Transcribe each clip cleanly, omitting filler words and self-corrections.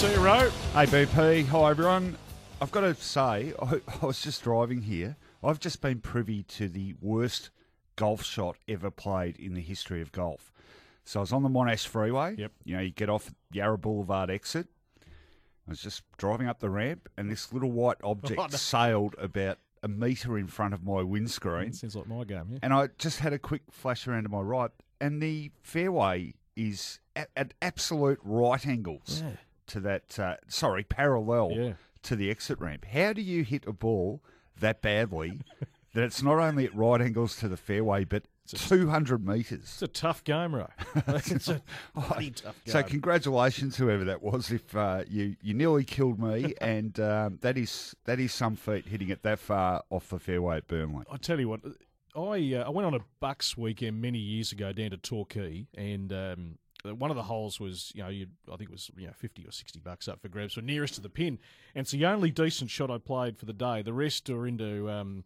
See you, Ro. Hey BP, hi everyone. I've got to say, I was just driving here. I've just been privy to the worst golf shot ever played in the history of golf. So I was on the Monash Freeway. Yep. You know, you get off Yarra Boulevard exit. I was just driving up the ramp, and this little white object sailed about a metre in front of my windscreen. Sounds like my game, yeah. And I just had a quick flash around to my right, and the fairway is at absolute right angles to that, parallel to the exit ramp. How do you hit a ball that badly that it's not only at right angles to the fairway, but 200 metres? It's a tough game, Ro. It's a bloody tough game. So congratulations, whoever that was, if you nearly killed me, and that is some feat, hitting it that far off the fairway at Burnley. I tell you what, I went on a Bucks weekend many years ago down to Torquay, and one of the holes was, I think it was, $50 or $60 up for grabs, so nearest to the pin. And it's the only decent shot I played for the day. The rest are into on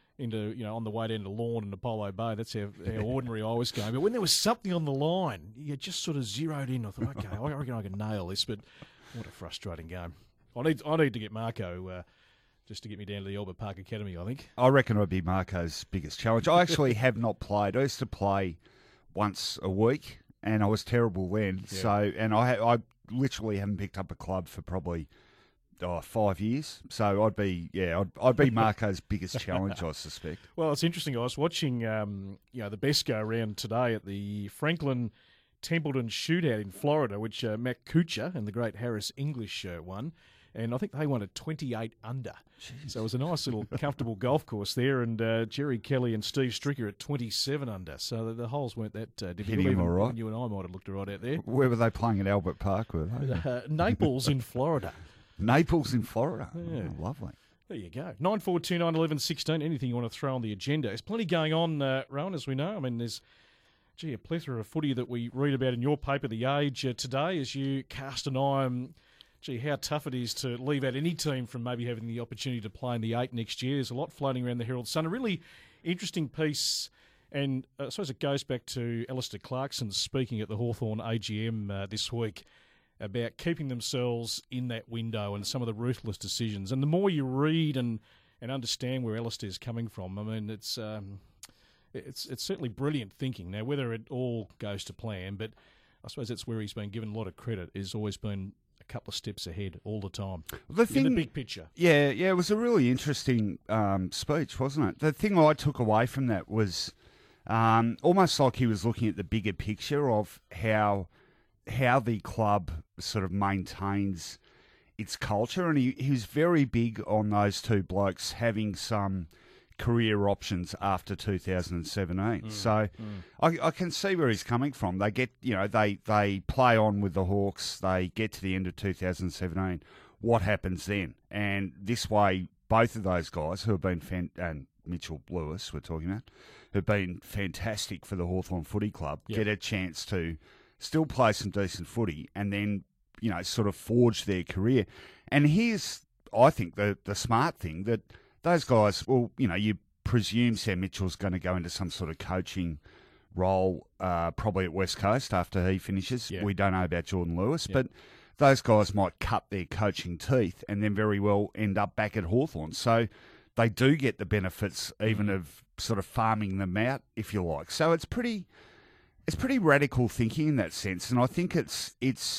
the way down to Lawn and Apollo Bay. That's how ordinary I was going. But when there was something on the line, you just sort of zeroed in. I thought, okay, I reckon I can nail this. But what a frustrating game. I need to get Marco just to get me down to the Albert Park Academy, I think. I reckon I'd be Marco's biggest challenge. I actually have not played. I used to play once a week, and I was terrible then. Yeah. So, and I literally haven't picked up a club for probably 5 years. So I'd be Marco's biggest challenge, I suspect. Well, it's interesting. I was watching, the best go around today at the Franklin Templeton Shootout in Florida, which Matt Kuchar and the great Harris English won. And I think they won at 28 under. Jeez. So it was a nice little comfortable golf course there. And Jerry Kelly and Steve Stricker at 27 under. So the holes weren't that difficult. Hitting them all right. You and I might have looked right out there. Where were they playing at Albert Park, were they? Naples in Florida. Naples in Florida. Yeah. Oh, lovely. There you go. 9429 11 16. Anything you want to throw on the agenda. There's plenty going on, Rowan, as we know. I mean, there's a plethora of footy that we read about in your paper, The Age, today, as you cast an eye on how tough it is to leave out any team from maybe having the opportunity to play in the 8 next year. There's a lot floating around the Herald Sun. A really interesting piece, and I suppose it goes back to Alistair Clarkson speaking at the Hawthorn AGM this week about keeping themselves in that window and some of the ruthless decisions. And the more you read and understand where Alistair's coming from, I mean, it's certainly brilliant thinking. Now, whether it all goes to plan, but I suppose that's where he's been given a lot of credit, has always been a couple of steps ahead all the time. In the big picture. Yeah, it was a really interesting speech, wasn't it? The thing I took away from that was almost like he was looking at the bigger picture of how the club sort of maintains its culture, and he was very big on those two blokes having some career options after 2017. I can see where he's coming from. They get, they play on with the Hawks. They get to the end of 2017. What happens then? And this way, both of those guys who have been and Mitchell Lewis, we're talking about, who've been fantastic for the Hawthorn Footy Club, get a chance to still play some decent footy and then, sort of forge their career. And here's, I think, the smart thing, that those guys, well, you presume Sam Mitchell's going to go into some sort of coaching role, probably at West Coast after he finishes. Yeah. We don't know about Jordan Lewis, but those guys might cut their coaching teeth and then very well end up back at Hawthorn. So they do get the benefits even of sort of farming them out, if you like. So it's pretty radical thinking in that sense, and I think it's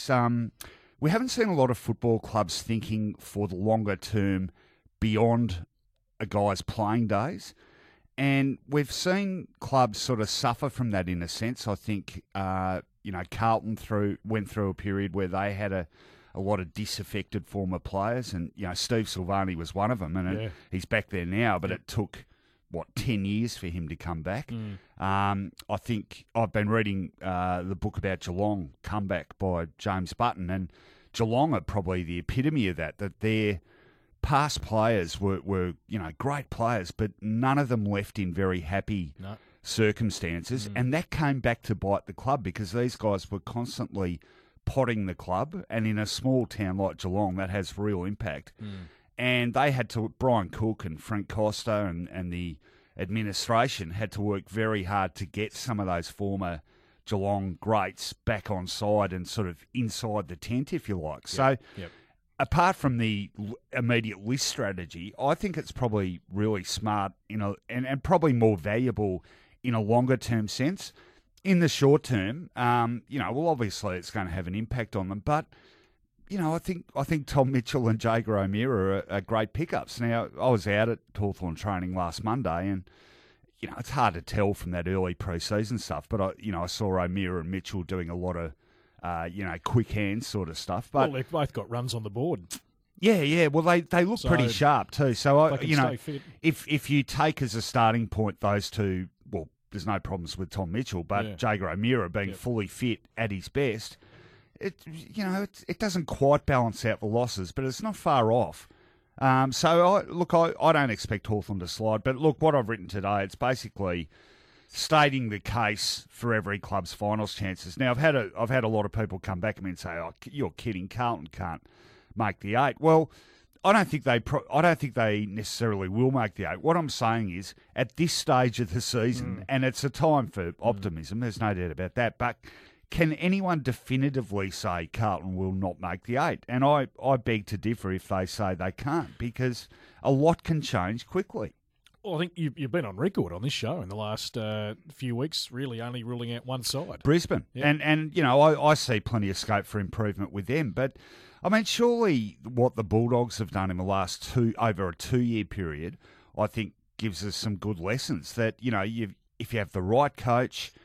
we haven't seen a lot of football clubs thinking for the longer term beyond a guy's playing days, and we've seen clubs sort of suffer from that in a sense. I think Carlton went through a period where they had a lot of disaffected former players, and Steve Silvani was one of them, and he's back there now, but it took 10 years for him to come back. I think I've been reading the book about Geelong, Comeback, by James Button, and Geelong are probably the epitome of that their past players were great players, but none of them left in very happy circumstances, and that came back to bite the club because these guys were constantly potting the club, and in a small town like Geelong, that has real impact. And they had to, Brian Cook and Frank Costa and the administration had to work very hard to get some of those former Geelong greats back on side and sort of inside the tent, if you like. So apart from the immediate list strategy, I think it's probably really smart and probably more valuable in a longer-term sense. In the short term, well, obviously it's going to have an impact on them, but I think Tom Mitchell and Jager O'Meara are great pickups. Now, I was out at Hawthorn training last Monday, and it's hard to tell from that early pre-season stuff, but I saw O'Meara and Mitchell doing a lot of quick hands sort of stuff. But they've both got runs on the board. Yeah. Well, they look pretty sharp too. So if you take as a starting point those two, well, there's no problems with Tom Mitchell, but Jager O'Meara being fully fit at his best, it doesn't quite balance out the losses, but it's not far off. I don't expect Hawthorn to slide, but look, what I've written today, it's basically stating the case for every club's finals chances. Now, I've had a lot of people come back at me and say, "Oh, you're kidding! Carlton can't make the 8." Well, I don't think they necessarily will make the 8. What I'm saying is, at this stage of the season, and it's a time for optimism. There's no doubt about that. But can anyone definitively say Carlton will not make the 8? And I beg to differ if they say they can't, because a lot can change quickly. Well, I think you've been on record on this show in the last few weeks, really only ruling out one side. Brisbane. Yep. And I see plenty of scope for improvement with them. But, I mean, surely what the Bulldogs have done in the last over a 2-year period, I think gives us some good lessons that, if you have the right coach,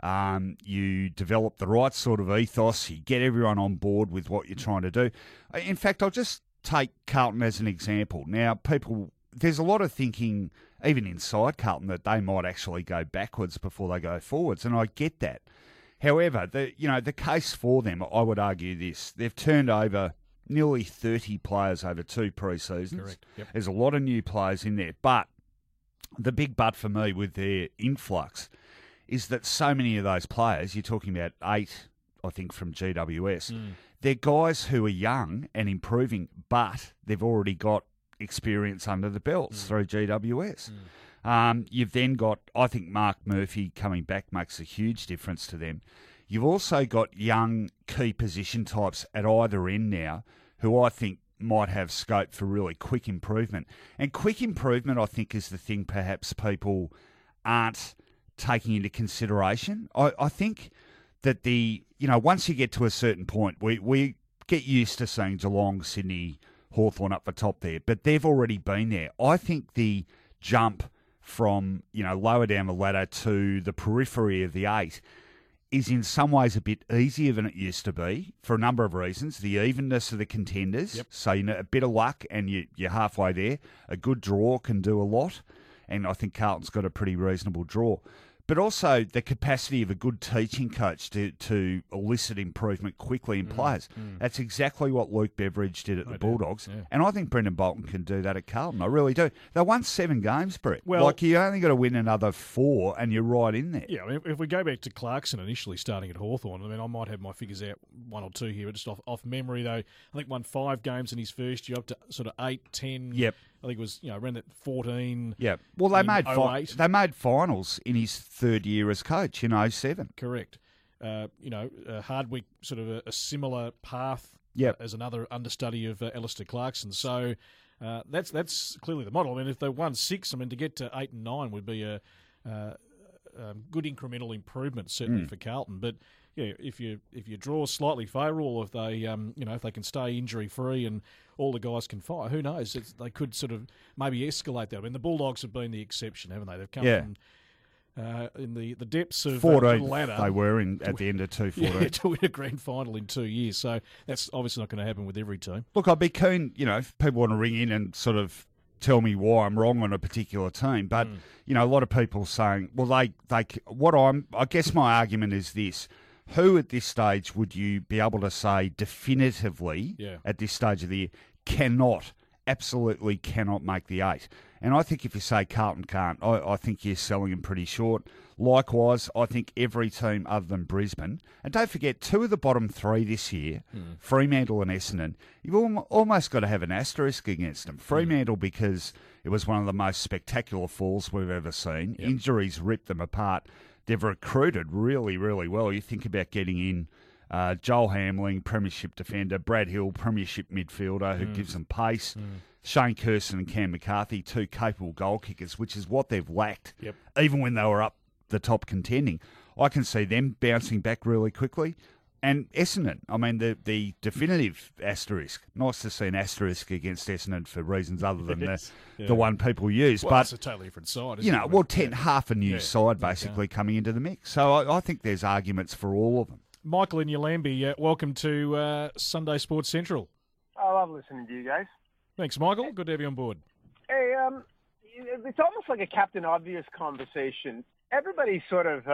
you develop the right sort of ethos, you get everyone on board with what you're trying to do. In fact, I'll just take Carlton as an example. Now, there's a lot of thinking, even inside Carlton, that they might actually go backwards before they go forwards, and I get that. However, the case for them, I would argue this: they've turned over nearly 30 players over 2 pre-seasons. Correct. Yep. There's a lot of new players in there, but the big but for me with their influx is that so many of those players, you're talking about 8, I think, from GWS, they're guys who are young and improving, but they've already got experience under the belts through GWS. You've then got, I think Mark Murphy coming back makes a huge difference to them. You've also got young key position types at either end now who I think might have scope for really quick improvement. And quick improvement, I think, is the thing perhaps people aren't taking into consideration. I think that once you get to a certain point, we get used to seeing Geelong, Sydney, Hawthorn up the top there, but they've already been there. I think the jump from, lower down the ladder to the periphery of the 8 is in some ways a bit easier than it used to be for a number of reasons. The evenness of the contenders, so a bit of luck and you're halfway there. A good draw can do a lot, and I think Carlton's got a pretty reasonable draw. But also the capacity of a good teaching coach to elicit improvement quickly in players. That's exactly what Luke Beveridge did at the Bulldogs. Yeah. And I think Brendan Bolton can do that at Carlton. I really do. They won 7 games, Brett. Well, you only got to win another 4 and you're right in there. Yeah, I mean, if we go back to Clarkson initially starting at Hawthorn, I might have my figures out 1 or 2 here, but just off memory, though, I think won 5 games in his first year, up to sort of 8, 10. Yep. I think it was around that 14. Yeah. Well, they made finals in his 3rd year as coach in 2007. Correct. Hardwick sort of a similar path as another understudy of Alistair Clarkson. So that's clearly the model. I mean, if they won 6, to get to 8 and 9 would be a good incremental improvement certainly for Carlton. But if you draw slightly favourable, if they if they can stay injury free and all the guys can fire, who knows? They could sort of maybe escalate that. I mean, the Bulldogs have been the exception, haven't they? They've come from in the depths of 14th, the ladder. They were at the end of 2014 to win a grand final in 2 years. So that's obviously not going to happen with every team. Look, I'd be keen, if people want to ring in and sort of tell me why I'm wrong on a particular team. But, a lot of people saying, well, I guess my argument is this. Who at this stage would you be able to say definitively at this stage of the year absolutely cannot make the 8? And I think if you say Carlton can't, I think you're selling them pretty short. Likewise, I think every team other than Brisbane, and don't forget, 2 of the bottom 3 this year, Fremantle and Essendon, you've almost got to have an asterisk against them. Fremantle because it was one of the most spectacular falls we've ever seen. Yep. Injuries ripped them apart. they've recruited really, really well. You think about getting in Joel Hamling, premiership defender, Brad Hill, premiership midfielder who gives them pace, Shane Kirsten and Cam McCarthy, two capable goal kickers, which is what they've lacked, even when they were up the top contending. I can see them bouncing back really quickly. And Essendon, I mean, the definitive asterisk. Nice to see an asterisk against Essendon for reasons other than the one people use. Well, but it's a totally different side, isn't it? Well, half a new side basically coming into the mix. So I think there's arguments for all of them. Michael in Yallambie, welcome to Sunday Sports Central. I love listening to you guys. Thanks, Michael. Good to have you on board. Hey, it's almost like a Captain Obvious conversation. Everybody sort of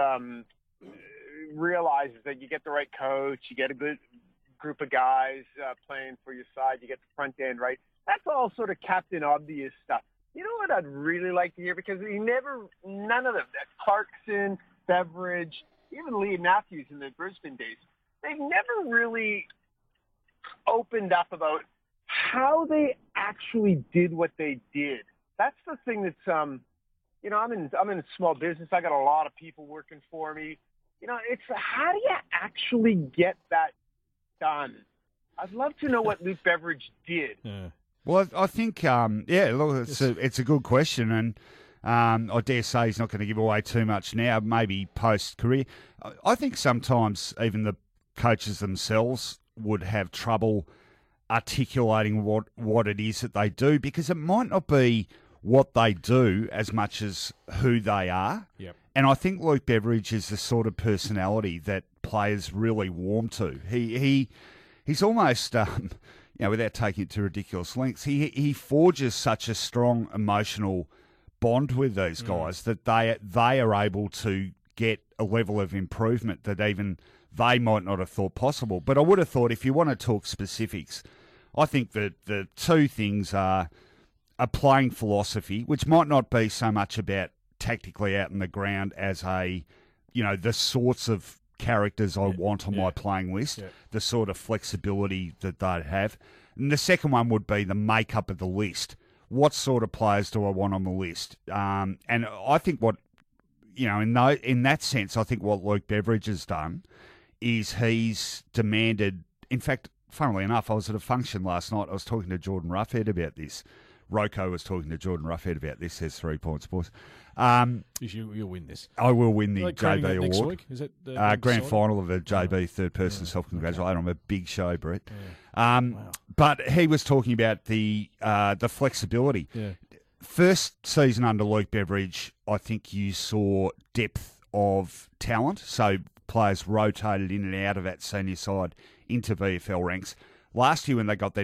realizes that you get the right coach, you get a good group of guys playing for your side, you get the front end right. That's all sort of Captain Obvious stuff. You know what I'd really like to hear? Because none of them, that Clarkson, Beveridge, even Lee Matthews in the Brisbane days, they've never really opened up about how they actually did what they did. That's the thing that's, I'm in a small business. I got a lot of people working for me. It's how do you actually get that done? I'd love to know what Luke Beveridge did. Yeah. Well, I think, look, it's a good question, and I dare say he's not going to give away too much now, maybe post-career. I think sometimes even the coaches themselves would have trouble articulating what it is that they do, because it might not be what they do as much as who they are. Yep. And I think Luke Beveridge is the sort of personality that players really warm to. He's almost, without taking it to ridiculous lengths, he forges such a strong emotional bond with these guys that they are able to get a level of improvement that even they might not have thought possible. But I would have thought, if you want to talk specifics, I think that the two things are a playing philosophy, which might not be so much about tactically out in the ground as the sorts of characters I want on my playing list, the sort of flexibility that they'd have. And the second one would be the makeup of the list. What sort of players do I want on the list? And I think in that sense, I think what Luke Beveridge has done is he's demanded, in fact, funnily enough, I was at a function last night. I was talking to Jordan Roughhead about this. Rocco was talking to Jordan Roughhead about this. Says 3 points, boys. You'll win this. I will win the JB Award. Next week? Is it grand final of the JB third person self-congratulate on a big show, Brett. Yeah. But he was talking about the flexibility. Yeah. First season under Luke Beveridge, I think you saw depth of talent. So players rotated in and out of that senior side into VFL ranks. Last year when they got that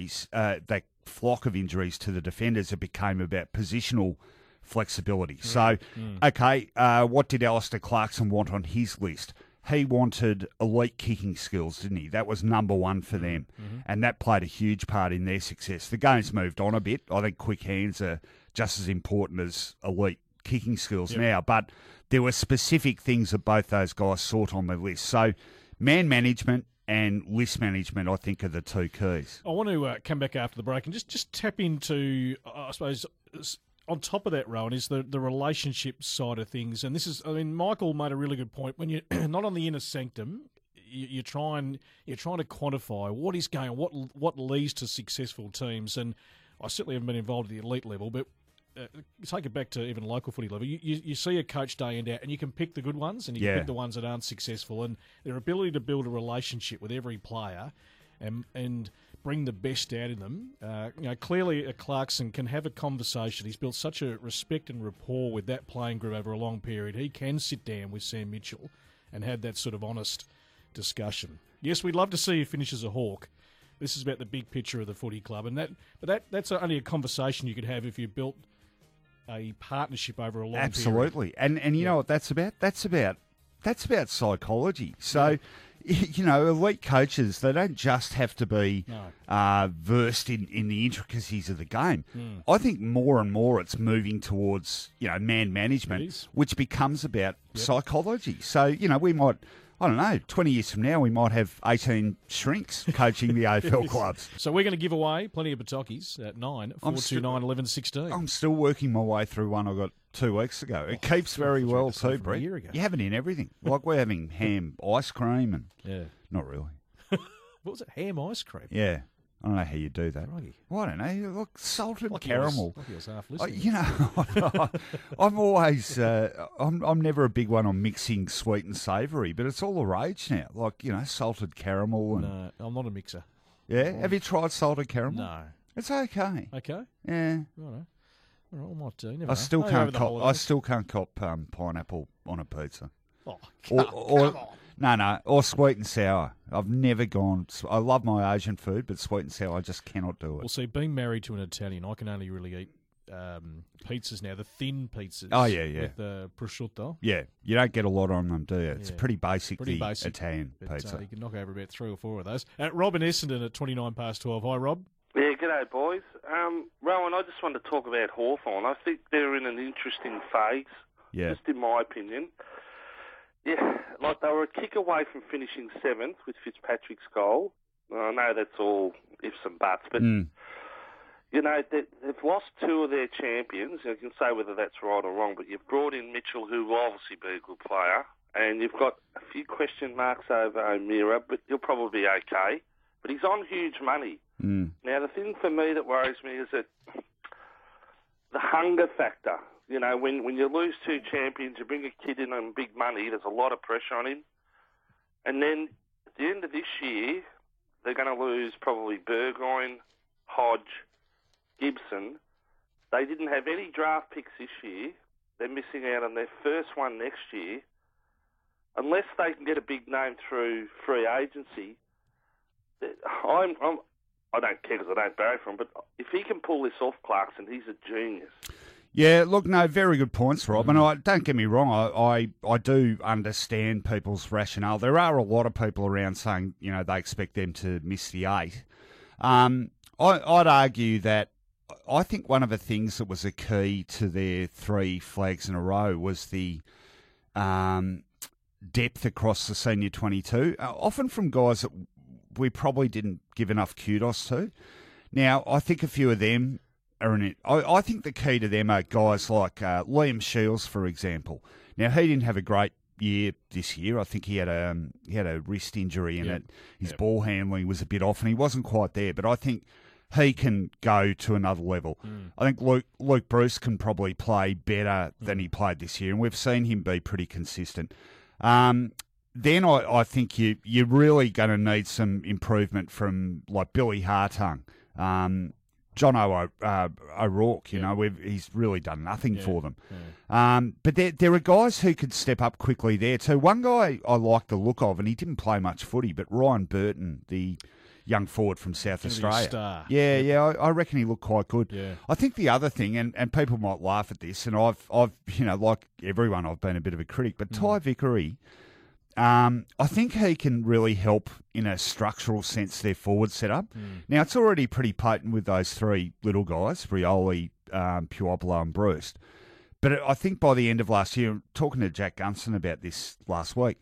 flock of injuries to the defenders, it became about positional flexibility. So, what did Alistair Clarkson want on his list? He wanted elite kicking skills, didn't he? That was number one for them, and that played a huge part in their success. The game's moved on a bit. I think quick hands are just as important as elite kicking skills now, but there were specific things that both those guys sought on the list. So, man management and list management, I think, are the two keys. I want to come back after the break and just tap into, I suppose, on top of that, Rowan, is the relationship side of things. And this is, Michael made a really good point. When you're not on the inner sanctum, you're trying to quantify what is going on, what leads to successful teams. And I certainly haven't been involved at the elite level, but take it back to even local footy level. You see a coach day in, day out, and you can pick the good ones and you can pick the ones that aren't successful. And their ability to build a relationship with every player and bring the best out in them. Clearly a Clarkson can have a conversation. He's built such a respect and rapport with that playing group over a long period. He can sit down with Sam Mitchell and have that sort of honest discussion. Yes, we'd love to see you finish as a Hawk. This is about the big picture of the footy club, and that's only a conversation you could have if you built a partnership over a long period. Absolutely. And you know what that's about? That's about psychology. So, elite coaches, they don't just have to be versed in the intricacies of the game. I think more and more it's moving towards, man management, which becomes about psychology. So, we might, 20 years from now, we might have 18 shrinks coaching the AFL clubs. So we're going to give away plenty of Batokis at 9 429 11 16. I'm still working my way through one I got 2 weeks ago. It keeps very well too, from a Brett. year ago. You have it in everything. Like we're having ham ice cream and Yeah. not really. What was it? Ham ice cream? Yeah. I don't know how you do that. Crikey. Well, I don't know. Look, salted Like caramel. He was half listening. You know, I'm always, I'm never a big one on mixing sweet and savoury, but it's all the rage now. Like, you know, salted caramel. And, No, I'm not a mixer. yeah? Have you tried salted caramel? No. It's okay. Okay. Yeah. Righto. All right, I might do. Never I know. still Maybe can't over the cop. I holidays. still can't cop pineapple on a pizza. Oh, come on. No, or sweet and sour. I've never gone. I love my Asian food, but sweet and sour, I just cannot do Well, it. see, being married to an Italian, I can only really eat pizzas now, the thin pizzas. Oh, yeah. With prosciutto. Yeah, you don't get a lot on them, do you? It's Yeah. pretty basic. Pretty the basic, Italian But pizza. you can knock over about 3 or 4 of those. Rob in Essendon at 29 past 12. Hi, Rob. Yeah, g'day, boys. Rowan, I just wanted to talk about Hawthorn. I think they're in an interesting phase, Yeah, just in my opinion. Yeah, like they were a kick away from finishing 7th with Fitzpatrick's goal. I know that's all ifs and buts, but, you know, they've lost 2 of their champions. You can say whether that's right or wrong, but you've brought in Mitchell, who will obviously be a good player, and you've got a few question marks over O'Meara, but he'll probably be okay. But he's on huge money. Now, the thing for me that worries me is that the hunger factor. You know, when you lose 2 champions, you bring a kid in on big money, there's a lot of pressure on him. And then at the end of this year, they're going to lose probably Burgoyne, Hodge, Gibson. They didn't have any draft picks this year. They're missing out on their first one next year. Unless they can get a big name through free agency, I don't care because I don't barrack for him, but if he can pull this off, Clarkson, he's a genius. Yeah, look, no, very good points, Rob. And don't get me wrong, I do understand people's rationale. There are a lot of people around saying, you know, they expect them to miss the 8. I'd argue that I think one of the things that was a key to their 3 flags in a row was the depth across the senior 22, often from guys that we probably didn't give enough kudos to. Now, I think a few of them are in it. I think the key to them are guys like Liam Shields, for example. Now, he didn't have a great year this year. I think he had a wrist injury in it. His ball handling was a bit off, and he wasn't quite there. But I think he can go to another level. I think Luke Bruce can probably play better than he played this year, and we've seen him be pretty consistent. Then I think you're really going to need some improvement from like Billy Hartung, John O'Rourke. You know, he's really done nothing for them. But there are guys who could step up quickly there too. One guy I like the look of, and he didn't play much footy, but Ryan Burton, the young forward from South Australia. Star. Yeah, I reckon he looked quite good. Yeah. I think the other thing, and people might laugh at this, and I've you know, like everyone, I've been a bit of a critic, but Ty Vickery, I think he can really help in a structural sense their forward setup. Now, it's already pretty potent with those 3 little guys, Rioli, Puopolo and Bruce. But I think by the end of last year, talking to Jack Gunston about this last week,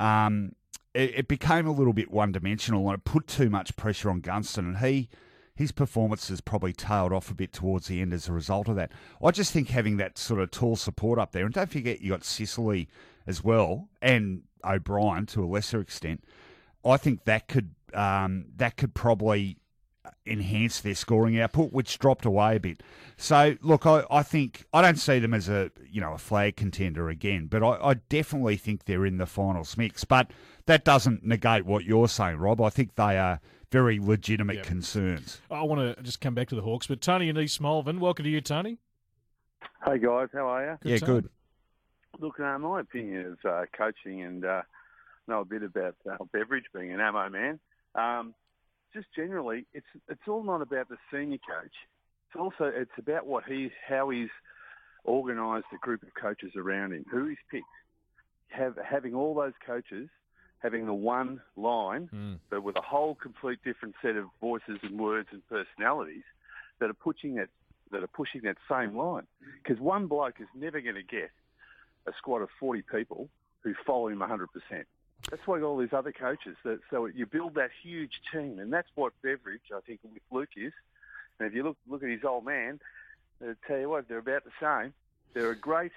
it became a little bit one-dimensional and it put too much pressure on Gunston, and his performance has probably tailed off a bit towards the end as a result of that. I just think having that sort of tall support up there, and don't forget you got Sicily as well, and O'Brien to a lesser extent, I think that could probably enhance their scoring output, which dropped away a bit. So, look, I think I don't see them as a flag contender again, but I definitely think they're in the finals mix. But that doesn't negate what you're saying, Rob. I think they are very legitimate concerns. I want to just come back to the Hawks, but Tony in East Malvern, welcome to you, Tony. Hey guys, how are you? Good. Look, my opinion is coaching, and know a bit about Beveridge being an ammo man. Just generally, it's all not about the senior coach. It's about how he's organised a group of coaches around him, who he's picked. Having all those coaches having the one line, but with a whole complete different set of voices and words and personalities that are pushing that same line. Because one bloke is never going to get a squad of 40 people who follow him 100%. That's why all these other coaches. So you build that huge team, and that's what Beveridge, I think, with Luke is. And if you look at his old man, I tell you what, they're about the same. They're a great.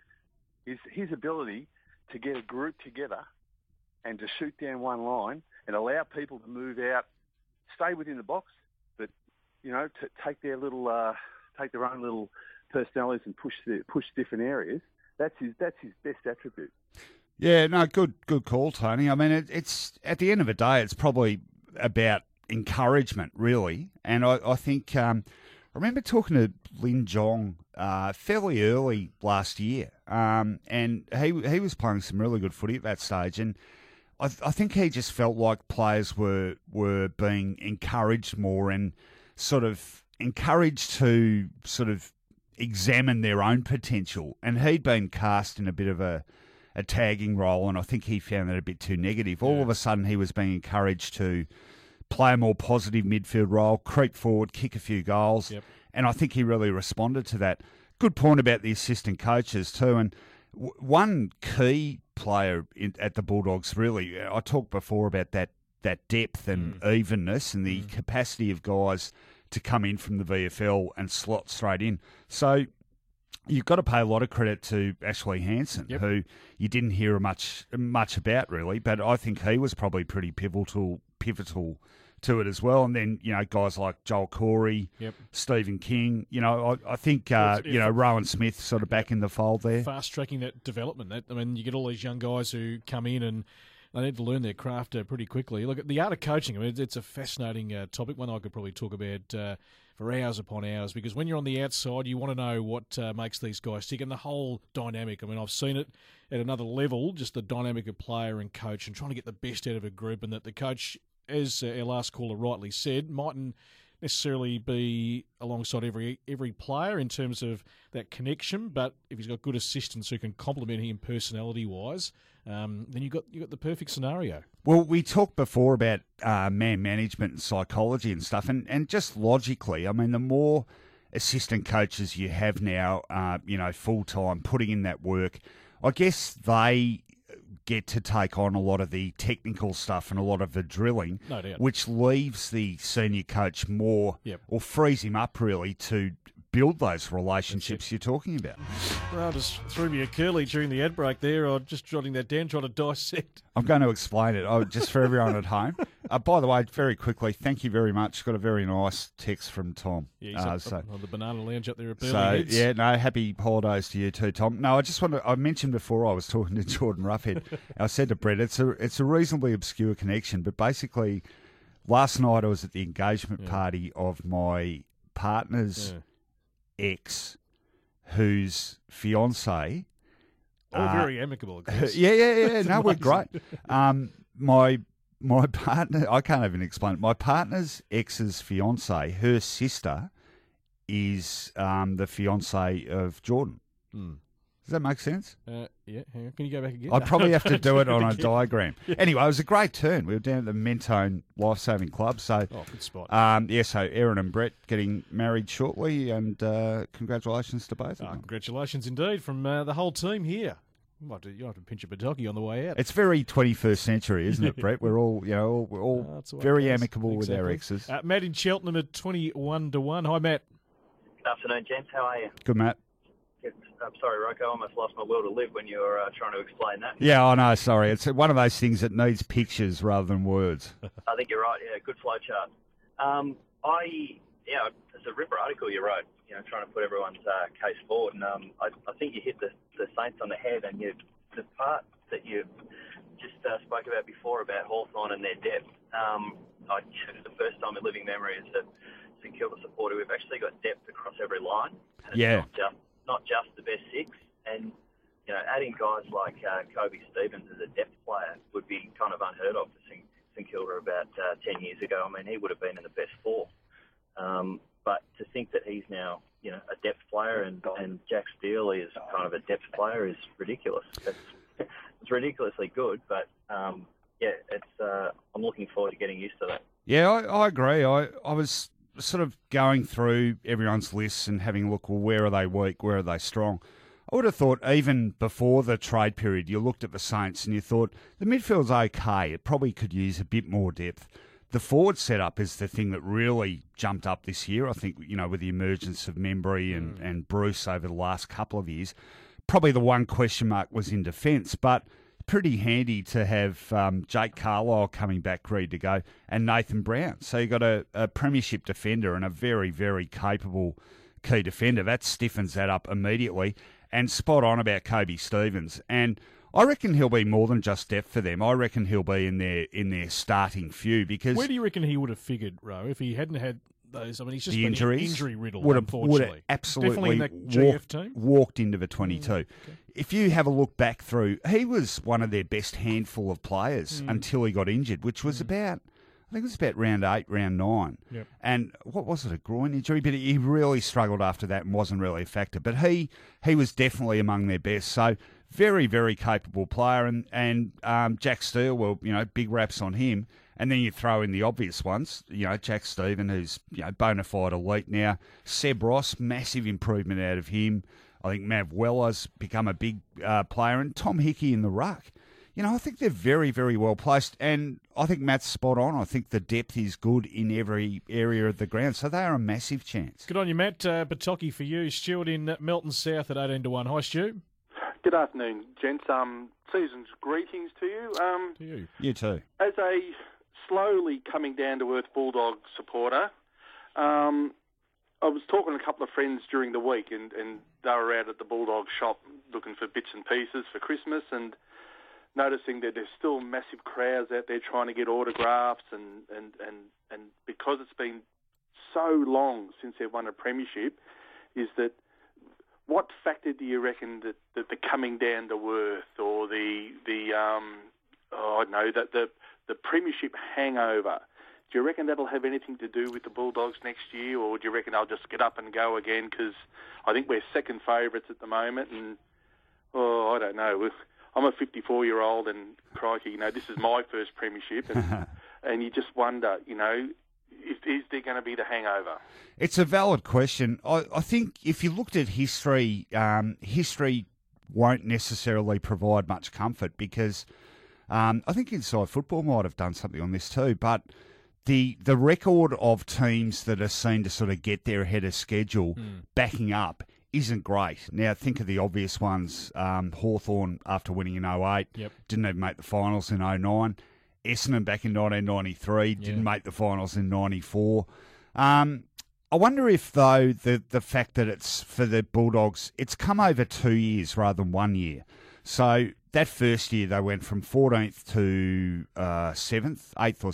His ability to get a group together and to shoot down one line and allow people to move out, stay within the box, but to take their own little personalities and push different areas. That's his best attribute. Yeah, no, good call, Tony. I mean, it's at the end of the day, it's probably about encouragement, really. And I think I remember talking to Lin Jong fairly early last year, and he was playing some really good footy at that stage, and I think he just felt like players were being encouraged more and sort of encouraged to sort of examine their own potential. And he'd been cast in a bit of a tagging role, and I think he found that a bit too negative. All of a sudden, he was being encouraged to play a more positive midfield role, creep forward, kick a few goals, and I think he really responded to that. Good point about the assistant coaches too, and one key player at the Bulldogs, really, I talked before about that depth and evenness and the capacity of guys to come in from the VFL and slot straight in. So you've got to pay a lot of credit to Ashley Hansen, who you didn't hear much about, really, but I think he was probably pretty pivotal to it as well. And then, guys like Joel Corey, Stephen King, I think, Rowan Smith sort of back in the fold there. Fast-tracking that development. You get all these young guys who come in and they need to learn their craft pretty quickly. Look, at the art of coaching, it's a fascinating topic, one I could probably talk about for hours upon hours, because when you're on the outside, you want to know what makes these guys tick, and the whole dynamic. I've seen it at another level, just the dynamic of player and coach and trying to get the best out of a group, and that the coach, as our last caller rightly said, mightn't necessarily be alongside every player in terms of that connection, but if he's got good assistants who can complement him personality-wise, then you've got the perfect scenario. Well, we talked before about man management and psychology and stuff, and just logically, the more assistant coaches you have now, full-time, putting in that work, I guess they get to take on a lot of the technical stuff and a lot of the drilling, no doubt, which leaves the senior coach more, or frees him up really to build those relationships you're talking about. Well, just threw me a curly during the ad break there. I'm just jotting that down, trying to dissect. I'm going to explain it just for everyone at home. By the way, very quickly, thank you very much. Got a very nice text from Tom. Yeah, he's on the Banana Lounge up there at Burley Heads. Happy holidays to you too, Tom. No, I mentioned before I was talking to Jordan Roughhead. I said to Brett, it's a reasonably obscure connection, but basically last night I was at the engagement party of my partner's ex, whose fiance. Very amicable, of course. Yeah. No, we're great. My partner, I can't even explain it. My partner's ex's fiance, her sister, is the fiance of Jordan. Does that make sense? Yeah. Can you go back again? I'd probably have to do it on a diagram. Anyway, it was a great turn. We were down at the Mentone Lifesaving Club. So, good spot. So Aaron and Brett getting married shortly, and congratulations to both of them. Congratulations indeed from the whole team here. You have to pinch a Badocchi on the way out. It's very 21st century, isn't it, Brett? We're all, we're all very amicable with our exes. Matt in Cheltenham at 21-1. Hi, Matt. Good afternoon, gents. How are you? Good, Matt. I'm sorry, Rocco. I almost lost my will to live when you were trying to explain that. Yeah, I know. Sorry. It's one of those things that needs pictures rather than words. I think you're right. Yeah, good flow chart. It's a ripper article you wrote, trying to put everyone's case forward. And I think you hit the Saints on the head. And the part that you just spoke about before about Hawthorn and their depth, the first time in living memory as a St Kilda supporter, we've actually got depth across every line. And it's not just the best six, and adding guys like Kobe Stevens as a depth player would be kind of unheard of for St Kilda about 10 years ago. He would have been in the best four, but to think that he's now a depth player and Jack Steele is kind of a depth player is ridiculous. It's ridiculously good, but I'm looking forward to getting used to that. Yeah, I agree. I was sort of going through everyone's lists and having a look, well, where are they weak, where are they strong? I would have thought even before the trade period, you looked at the Saints and you thought the midfield's okay. It probably could use a bit more depth. the forward setup is the thing that really jumped up this year. I think, with the emergence of Membry and Bruce over the last couple of years, probably the one question mark was in defence, but pretty handy to have Jake Carlisle coming back ready to go and Nathan Brown. So you've got a premiership defender and a very, very capable key defender. That stiffens that up immediately. And spot on about Kobe Stevens. And I reckon he'll be more than just depth for them. I reckon he'll be in their starting few because... Where do you reckon he would have figured, Ro, if he hadn't had those? I mean, he's just the been injuries injury-riddled, would unfortunately. have absolutely Definitely in that GF team? walked into the 22. Okay. If you have a look back through, he was one of their best handful of players until he got injured, which was about... I think it was about round 8, round 9. Yep. And what was it, a groin injury? But he really struggled after that and wasn't really a factor. But he was definitely among their best. So very, very capable player. And Jack Steele, well, big raps on him. And then you throw in the obvious ones, Jack Stephen, who's, bona fide elite now. Seb Ross, massive improvement out of him. I think Mav Weller's become a big player. And Tom Hickey in the ruck. I think they're very, very well placed, and I think Matt's spot on. I think the depth is good in every area of the ground, so they are a massive chance. Good on you, Matt. Batocchi for you. Stuart in Melton South at 18-1. Hi, Stu. Good afternoon, gents. Season's greetings to you. To you. You too. As a slowly coming down to earth Bulldog supporter, I was talking to a couple of friends during the week, and they were out at the Bulldog shop looking for bits and pieces for Christmas, and noticing that there's still massive crowds out there trying to get autographs, and because it's been so long since they've won a premiership, is that what factor do you reckon that the coming down to earth or the premiership hangover? Do you reckon that'll have anything to do with the Bulldogs next year, or do you reckon they'll just get up and go again? Because I think we're second favourites at the moment, and I don't know. I'm a 54-year-old, and crikey, this is my first premiership, and you just wonder, is there going to be the hangover? It's a valid question. I think if you looked at history, history won't necessarily provide much comfort because I think Inside Football might have done something on this too, but the record of teams that are seen to sort of get there ahead of schedule backing up isn't great. Now, think of the obvious ones. Hawthorn, after winning in 08, didn't even make the finals in 09. Essendon back in 1993, didn't make the finals in 94. I wonder if, though, the fact that it's for the Bulldogs, it's come over 2 years rather than 1 year. So that first year, they went from 14th to 7th, 8th or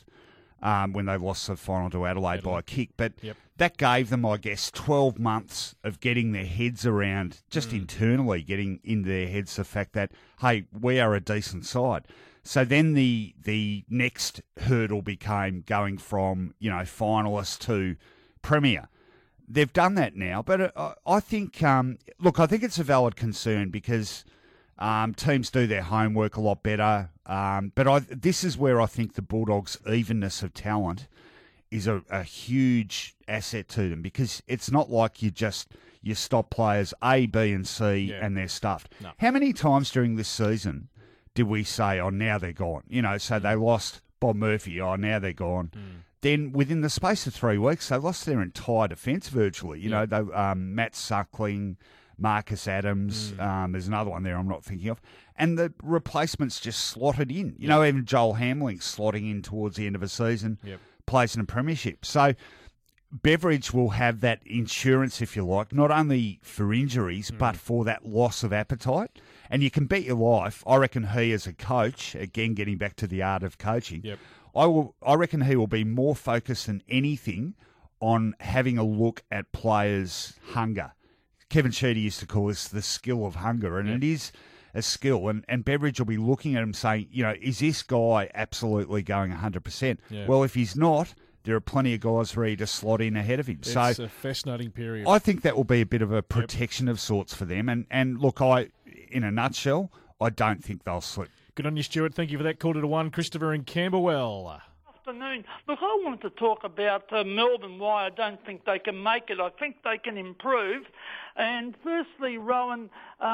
7th, when they lost the final to Adelaide by a kick. But that gave them, I guess, 12 months of getting their heads around, just internally getting into their heads the fact that, hey, we are a decent side. So then the next hurdle became going from, finalist to premier. They've done that now, but I think, I think it's a valid concern because teams do their homework a lot better. But this is where I think the Bulldogs' evenness of talent is a huge asset to them because it's not like you stop players A, B and C and they're stuffed. No. How many times during this season did we say, oh, now they're gone? So they lost Bob Murphy, oh, now they're gone. Then within the space of 3 weeks, they lost their entire defence virtually. They, Matt Suckling, Marcus Adams, there's another one there I'm not thinking of. And the replacements just slotted in. Even Joel Hamling slotting in towards the end of a season, plays in a premiership. So Beveridge will have that insurance, if you like, not only for injuries, but for that loss of appetite. And you can bet your life, I reckon he as a coach, again getting back to the art of coaching, I reckon he will be more focused than anything on having a look at players' hunger. Kevin Sheedy used to call this the skill of hunger, and it is a skill. And Beveridge will be looking at him saying, is this guy absolutely going 100%? Yeah. Well, if he's not, there are plenty of guys ready to slot in ahead of him. It's a fascinating period. I think that will be a bit of a protection of sorts for them. And look, in a nutshell, I don't think they'll slip. Good on you, Stuart. Thank you for that. Called it a 1. Christopher in Camberwell. afternoon. Look, I wanted to talk about Melbourne, why I don't think they can make it. I think they can improve. And firstly, Rowan,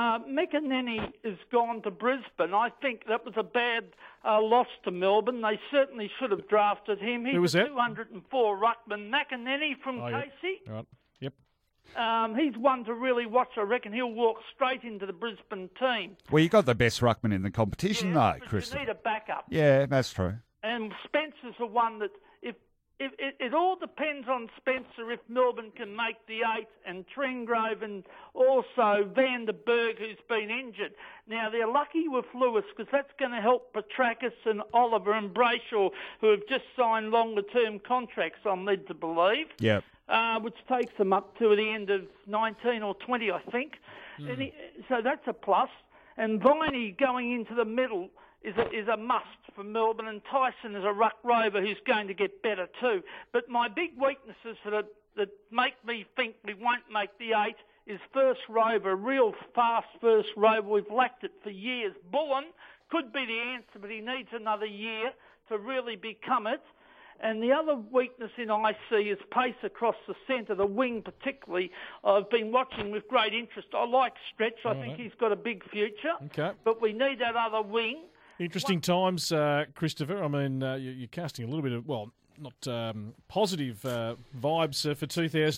McEnany has gone to Brisbane. I think that was a bad loss to Melbourne. They certainly should have drafted him. He's Who was that? 204 ruckman. McEnany from Casey. Right. Yep. He's one to really watch. I reckon he'll walk straight into the Brisbane team. Well, you got the best ruckman in the competition, though, but Christopher. you need a backup. Yeah, that's true. And Spencer's the one that, if it all depends on Spencer if Melbourne can make the 8, and Trengrove, and also Van der Berg, who's been injured. Now, they're lucky with Lewis because that's going to help Petrakis and Oliver and Brayshaw, who have just signed longer-term contracts, I'm led to believe. Yep. Which takes them up to the end of 19 or 20, I think. So that's a plus. And Viney going into the middle is a must for Melbourne, and Tyson is a ruck rover who's going to get better too. But my big weaknesses that make me think we won't make the 8 is first rover, real fast first rover. We've lacked it for years. Bullen could be the answer, but he needs another year to really become it. And the other weakness in IC is pace across the centre, the wing particularly. I've been watching with great interest. I like Stretch. I think he's got a big future. Okay. But we need that other wing. Interesting times, Christopher. I mean, you're casting a little bit of, well, not positive vibes for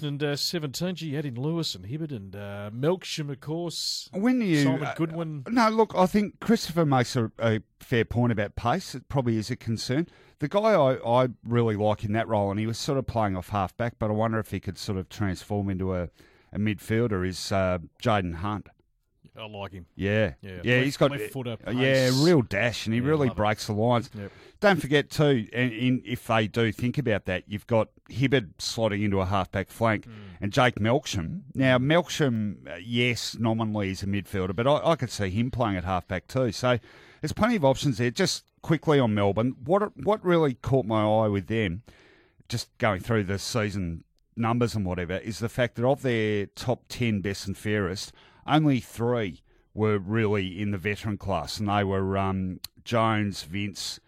2017. Gee, you had in Lewis and Hibberd and Melksham, of course. Simon Goodwin. No, look, I think Christopher makes a fair point about pace. It probably is a concern. The guy I really like in that role, and he was sort of playing off half-back, but I wonder if he could sort of transform into a midfielder, is Jaden Hunt. I like him. Yeah. He's got left footer pace. real dash, and he really breaks the lines. Yep. Don't forget too, and if they do think about that, you've got Hibberd slotting into a half-back flank, and Jake Melksham. Now Melksham, yes, nominally is a midfielder, but I could see him playing at half-back too. So there's plenty of options there. Just quickly on Melbourne, what really caught my eye with them, just going through the season numbers and whatever, is the fact that of their top 10 best and fairest, only 3 were really in the veteran class, and they were Jones, Vince,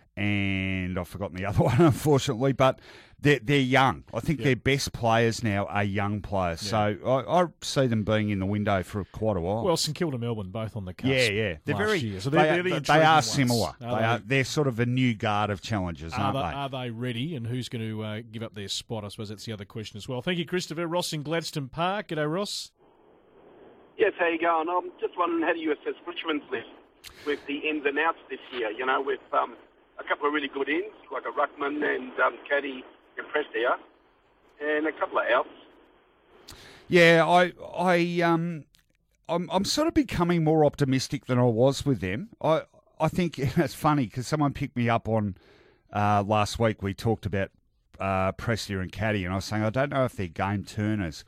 and I've forgotten the other one, unfortunately, but they're young. I think their best players now are young players, so I see them being in the window for quite a while. Well, St Kilda, Melbourne, both on the cusp. Yeah. They're last very. year. So they are ones. similar. They're sort of a new guard of challengers, aren't they? Are they ready? And who's going to give up their spot? I suppose that's the other question as well. Thank you, Christopher. Ross in Gladstone Park. G'day, Ross. Yes, how you going? I'm just wondering, how do you assess Richmond's list with the ins and outs this year? You know, with a couple of really good ins, like a Ruckman and Caddy and Prestia, and a couple of outs. Yeah, I'm sort of becoming more optimistic than I was with them. I think it's funny because someone picked me up on last week. We talked about Prestia and Caddy, and I was saying I don't know if they're game turners.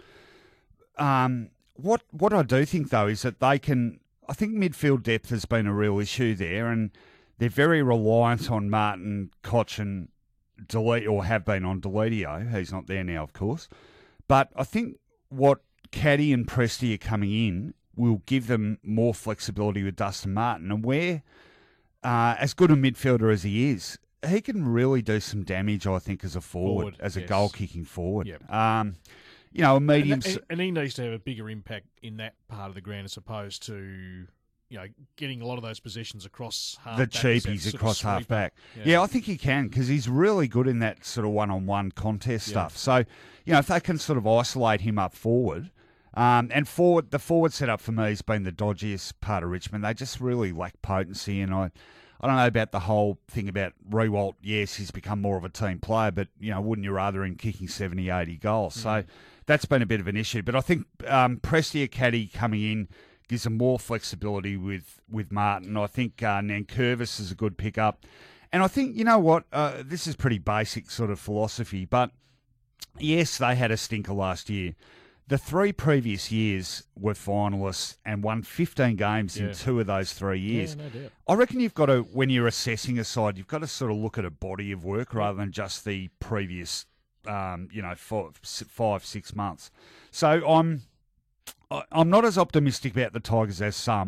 What I do think, though, is that they can... I think midfield depth has been a real issue there, and they're very reliant on Martin, Koch and or have been on Deledio. He's not there now, of course. But I think what Caddy and Prestia are coming in will give them more flexibility with Dustin Martin. And where, as good a midfielder as he is, he can really do some damage, I think, as a forward as a goal-kicking forward. Yep. You know, a medium... And he needs to have a bigger impact in that part of the ground as opposed to, you know, getting a lot of those possessions across half-back. The cheapies across half-back. Yeah, I think he can because he's really good in that sort of one-on-one contest stuff. So, you know, if they can sort of isolate him up forward... and forward, the forward setup for me has been the dodgiest part of Richmond. They just really lack potency, and I don't know about the whole thing about Rewalt. Yes, he's become more of a team player, but, you know, wouldn't you rather him kicking 70, 80 goals? So that's been a bit of an issue. But I think Prestia Caddy coming in gives them more flexibility with Martin. I think Nankervis is a good pickup. And I think, you know what, this is pretty basic sort of philosophy, but yes, they had a stinker last year. The 3 previous years were finalists and won 15 games in 2 of those 3 years. Yeah, no doubt. I reckon you've got to, when you're assessing a side, you've got to sort of look at a body of work rather than just the previous, 5-6 months. So I'm not as optimistic about the Tigers as some,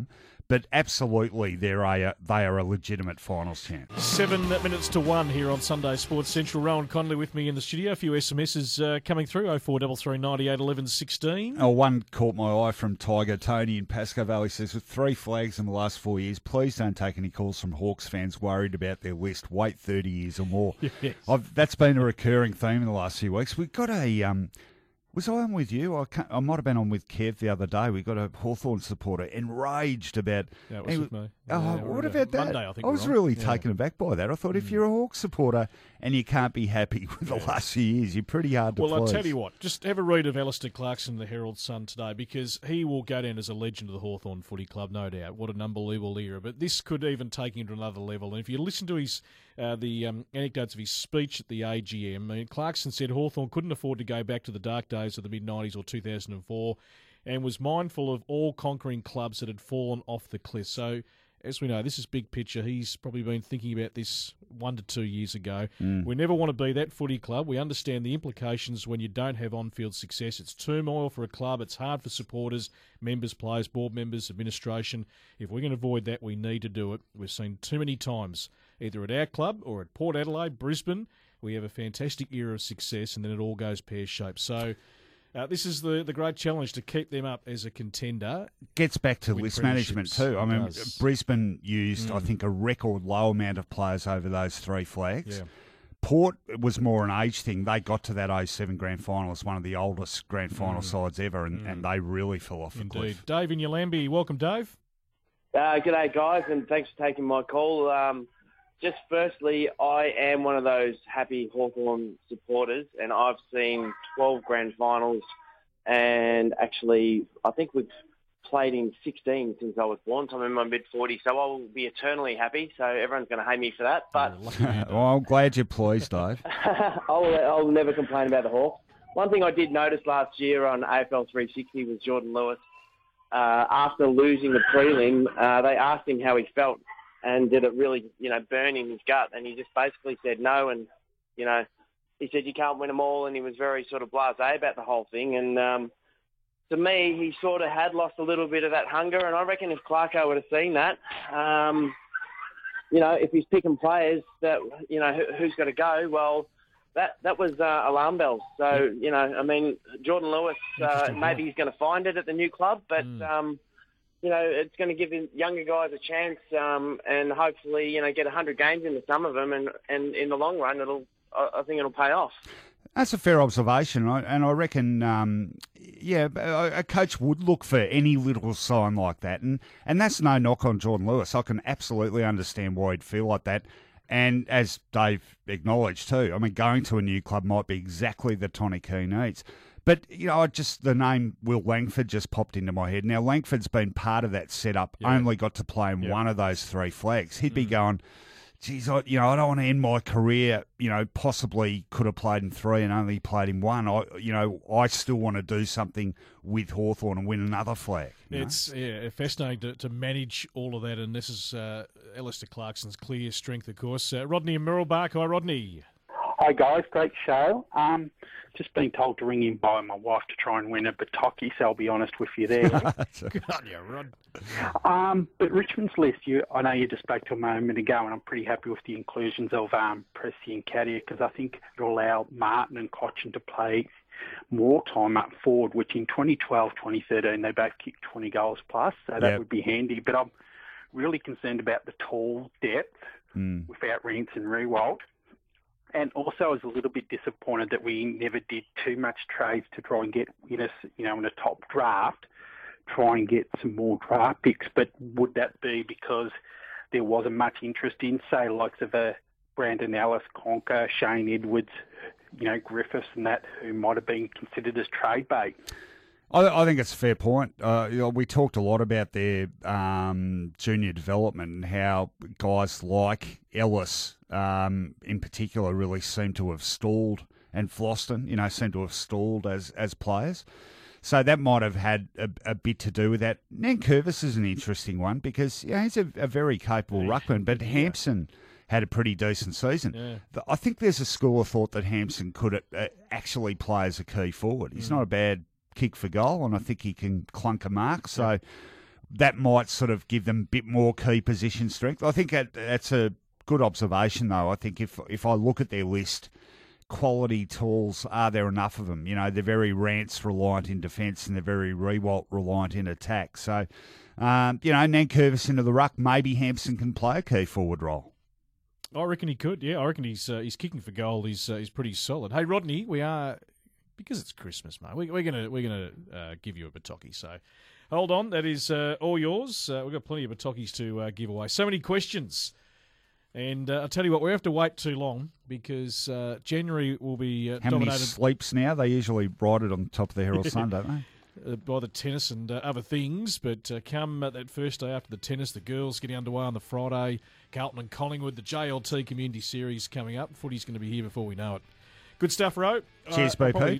But absolutely, they are a legitimate finals chance. 7 minutes to 1 here on Sunday Sports Central. Rowan Connolly with me in the studio. A few SMSs coming through, 0433 98 11 16. Oh, one caught my eye from Tiger Tony in Pasco Valley. Says, with 3 flags in the last 4 years, please don't take any calls from Hawks fans worried about their list. Wait 30 years or more. Yes. That's been a recurring theme in the last few weeks. We've got a... Was I on with you? I might have been on with Kev the other day. We got a Hawthorn supporter enraged about... Yeah, it was with me. What about that? Monday, I think I was really taken aback by that. I thought if you're a Hawks supporter and you can't be happy with the last few years, you're pretty hard to please. Well, I'll tell you what. Just have a read of Alistair Clarkson, the Herald Sun today, because he will go down as a legend of the Hawthorn Footy Club, no doubt. What an unbelievable era. But this could even take him to another level. And if you listen to his anecdotes of his speech at the AGM, I mean, Clarkson said Hawthorn couldn't afford to go back to the dark days of the mid-90s or 2004 and was mindful of all conquering clubs that had fallen off the cliff. So, as we know, this is big picture. He's probably been thinking about this 1 to 2 years ago. We never want to be that footy club. We understand the implications when you don't have on-field success. It's turmoil for a club. It's hard for supporters, members, players, board members, administration. If we're going to avoid that, we need to do it. We've seen too many times, either at our club or at Port Adelaide, Brisbane. We have a fantastic era of success, and then it all goes pear-shaped. So this is the great challenge to keep them up as a contender. Gets back to list management too. I mean, Brisbane used, I think, a record low amount of players over those 3 flags. Yeah. Port was more an age thing. They got to that 07 grand final as one of the oldest grand final sides ever, and they really fell off the cliff. Dave in Yallambee. Welcome, Dave. G'day, guys, and thanks for taking my call. Just firstly, I am one of those happy Hawthorn supporters, and I've seen 12 grand finals, and actually I think we've played in 16 since I was born, so I'm in my mid-40s, so I will be eternally happy, so everyone's going to hate me for that. But well, I'm glad you're pleased, Dave. I'll never complain about the Hawks. One thing I did notice last year on AFL 360 was Jordan Lewis. After losing the prelim, they asked him how he felt. And did it really, burn in his gut? And he just basically said no. And, he said you can't win them all. And he was very sort of blasé about the whole thing. And to me, he sort of had lost a little bit of that hunger. And I reckon if Clarko would have seen that, if he's picking players that, who's got to go, well, that was alarm bells. So, Jordan Lewis, maybe he's going to find it at the new club, but... it's going to give younger guys a chance and hopefully, get 100 games into some of them. And in the long run, I think it'll pay off. That's a fair observation. And I reckon, a coach would look for any little sign like that. And that's no knock on Jordan Lewis. I can absolutely understand why he'd feel like that. And as Dave acknowledged too, going to a new club might be exactly the tonic he needs. But, the name Will Langford just popped into my head. Now, Langford's been part of that setup, only got to play in one of those 3 flags. He'd be going, geez, I don't want to end my career, possibly could have played in 3 and only played in 1. I still want to do something with Hawthorn and win another flag. It's fascinating to manage all of that, and this is Alistair Clarkson's clear strength, of course. Rodney and Mirrabbark. Hi, Rodney. Hi, guys. Great show. Just been told to ring in by my wife to try and win a Bataki, so I'll be honest with you there. Good on you, Rod. But Richmond's list, I know you just spoke to a moment ago, and I'm pretty happy with the inclusions of Presti and Kadia, because I think it'll allow Martin and Cochin to play more time up forward, which in 2012, 2013, they both kicked 20 goals plus, so that would be handy. But I'm really concerned about the tall depth without Rance and Riewoldt. And also, I was a little bit disappointed that we never did too much trades to try and get, in a top draft, try and get some more draft picks. But would that be because there wasn't much interest in, say, likes of Brandon Ellis, Conker, Shane Edwards, Griffiths and that, who might have been considered as trade bait? I think it's a fair point. We talked a lot about their junior development and how guys like Ellis, in particular, really seem to have stalled, and Floston, seem to have stalled as players. So that might have had a bit to do with that. Nankervis is an interesting one because he's a very capable ruckman, but Hampson had a pretty decent season. Yeah. I think there's a school of thought that Hampson could actually play as a key forward. He's not a bad kick for goal, and I think he can clunk a mark. So that might sort of give them a bit more key position strength. I think that's a good observation, though. I think if I look at their list, quality tools, are there enough of them? You know, they're very Rance reliant in defence and they're very Rewalt reliant in attack. So, Nankervis into the ruck, maybe Hampson can play a key forward role. I reckon he could. Yeah, I reckon he's kicking for goal. He's pretty solid. Hey, Rodney, we are, because it's Christmas, mate. We're gonna give you a Batocchi. So hold on, that is all yours. We've got plenty of Batocchis to give away. So many questions, and I'll tell you what, we have to wait too long because January will be How dominated. many sleeps now? They usually write it on the top of the Herald Sun, don't they? By the tennis and other things, but come that first day after the tennis, the girls getting underway on the Friday. Carlton and Collingwood, the JLT Community Series coming up. Footy's going to be here before we know it. Good stuff, Ro. Cheers, BP.